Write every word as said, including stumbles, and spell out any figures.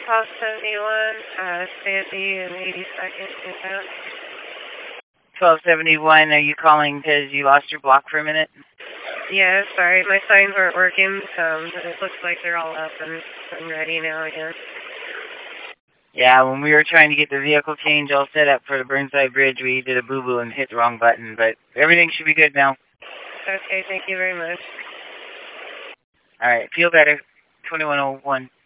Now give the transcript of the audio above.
twelve seventy-one, uh, Sandy and eighty-second, inbound. twelve seventy-one, are you calling because you lost your block for a minute? Yeah, sorry, my signs weren't working, um, but it looks like they're all up and, and ready now again. Yeah, when we were trying to get the vehicle change all set up for the Burnside Bridge, we did a boo-boo and hit the wrong button, but everything should be good now. Okay, thank you very much. All right, feel better. twenty-one oh one.